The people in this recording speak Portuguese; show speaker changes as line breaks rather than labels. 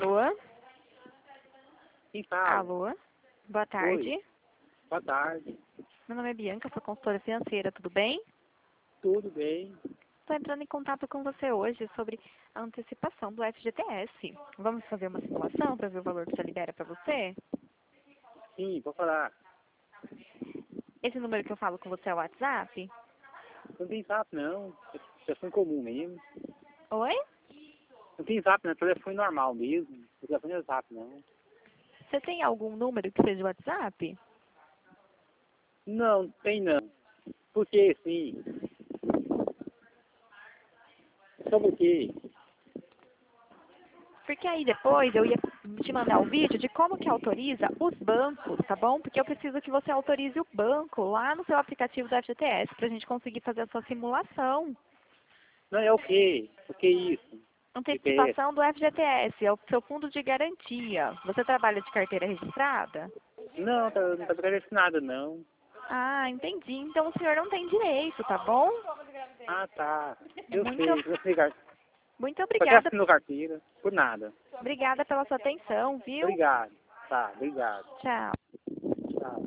Alô?
Quem fala?
Alô? Boa tarde.
Oi. Boa tarde.
Meu nome é Bianca, sou consultora financeira, tudo bem?
Tudo bem?
Estou entrando em contato com você hoje sobre a antecipação do FGTS. Vamos fazer uma simulação para ver o valor que você libera para você?
Sim, vou falar.
Esse número que eu falo com você é o WhatsApp?
Não tem zap não. É telefone comum mesmo.
Oi?
Não tem zap não, é telefone normal mesmo. O telefone não é zap não.
Você tem algum número que seja WhatsApp?
Não, tem não. Por que sim? Sobre o quê?
Porque aí depois eu ia te mandar o vídeo de como que autoriza os bancos, tá bom? Porque eu preciso que você autorize o banco lá no seu aplicativo do FGTS para a gente conseguir fazer a sua simulação.
Não, é o quê? O que é isso? GPS?
Antecipação do FGTS, é o seu fundo de garantia. Você trabalha de carteira registrada?
Não, não tá acontecendo nada não.
Ah, entendi. Então o senhor não tem direito, tá bom?
Ah, tá. Eu
Muito,
sei. Eu sei,
muito
só que
obrigada,
assinou carteira. Por nada.
obrigada pela sua atenção, viu?
Obrigado. Tá, obrigado.
Tchau.